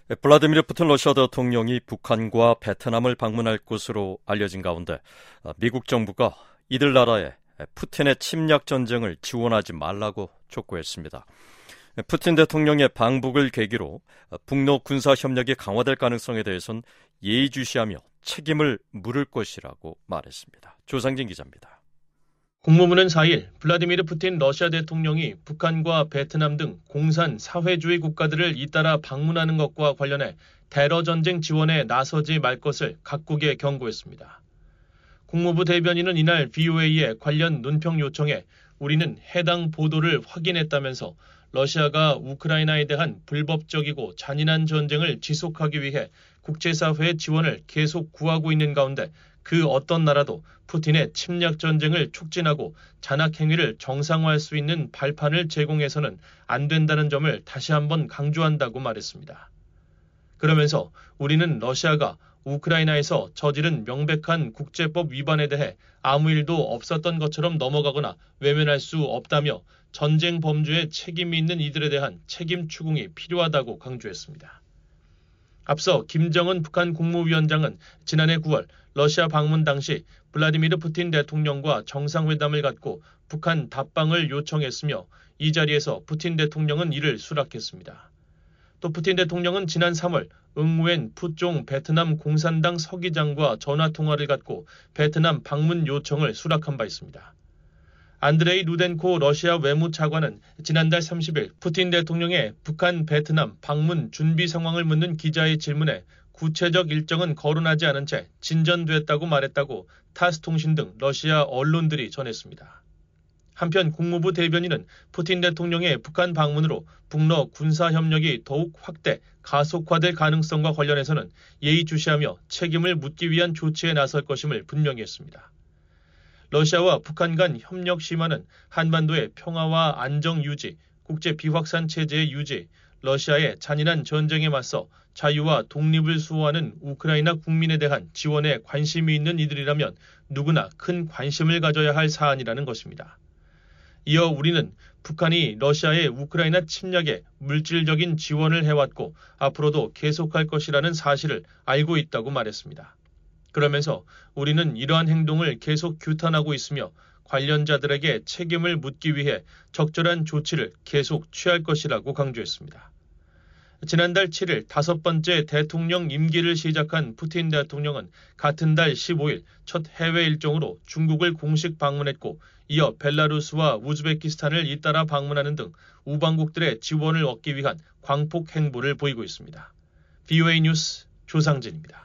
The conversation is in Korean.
블라디미르 푸틴 러시아 대통령이 북한과 베트남을 방문할 것으로 알려진 가운데 미국 정부가 이들 나라에 푸틴의 침략 전쟁을 지원하지 말라고 촉구했습니다. 푸틴 대통령의 방북을 계기로 북러 군사 협력이 강화될 가능성에 대해선 예의주시하며 책임을 물을 것이라고 말했습니다. 조상진 기자입니다. 국무부는 4일 블라디미르 푸틴 러시아 대통령이 북한과 베트남 등 공산 사회주의 국가들을 잇따라 방문하는 것과 관련해 테러 전쟁 지원에 나서지 말 것을 각국에 경고했습니다. 국무부 대변인은 이날 VOA에 관련 논평 요청에 우리는 해당 보도를 확인했다면서 러시아가 우크라이나에 대한 불법적이고 잔인한 전쟁을 지속하기 위해 국제사회의 지원을 계속 구하고 있는 가운데 그 어떤 나라도 푸틴의 침략 전쟁을 촉진하고 잔악 행위를 정상화할 수 있는 발판을 제공해서는 안 된다는 점을 다시 한번 강조한다고 말했습니다. 그러면서 우리는 러시아가 우크라이나에서 저지른 명백한 국제법 위반에 대해 아무 일도 없었던 것처럼 넘어가거나 외면할 수 없다며 전쟁 범죄에 책임이 있는 이들에 대한 책임 추궁이 필요하다고 강조했습니다. 앞서 김정은 북한 국무위원장은 지난해 9월 러시아 방문 당시 블라디미르 푸틴 대통령과 정상회담을 갖고 북한 답방을 요청했으며 이 자리에서 푸틴 대통령은 이를 수락했습니다. 또 푸틴 대통령은 지난 3월 응우엔 푸종 베트남 공산당 서기장과 전화통화를 갖고 베트남 방문 요청을 수락한 바 있습니다. 안드레이 루덴코 러시아 외무차관은 지난달 30일 푸틴 대통령의 북한 베트남 방문 준비 상황을 묻는 기자의 질문에 구체적 일정은 거론하지 않은 채 진전됐다고 말했다고 타스 통신 등 러시아 언론들이 전했습니다. 한편 국무부 대변인은 푸틴 대통령의 북한 방문으로 북러 군사협력이 더욱 확대, 가속화될 가능성과 관련해서는 예의주시하며 책임을 묻기 위한 조치에 나설 것임을 분명히 했습니다. 러시아와 북한 간 협력 심화는 한반도의 평화와 안정 유지, 국제 비확산 체제의 유지, 러시아의 잔인한 전쟁에 맞서 자유와 독립을 수호하는 우크라이나 국민에 대한 지원에 관심이 있는 이들이라면 누구나 큰 관심을 가져야 할 사안이라는 것입니다. 이어 우리는 북한이 러시아의 우크라이나 침략에 물질적인 지원을 해왔고 앞으로도 계속할 것이라는 사실을 알고 있다고 말했습니다. 그러면서 우리는 이러한 행동을 계속 규탄하고 있으며 관련자들에게 책임을 묻기 위해 적절한 조치를 계속 취할 것이라고 강조했습니다. 지난달 7일 5번째 대통령 임기를 시작한 푸틴 대통령은 같은 달 15일 첫 해외 일정으로 중국을 공식 방문했고 이어 벨라루스와 우즈베키스탄을 잇따라 방문하는 등 우방국들의 지원을 얻기 위한 광폭 행보를 보이고 있습니다. VOA 뉴스 조상진입니다.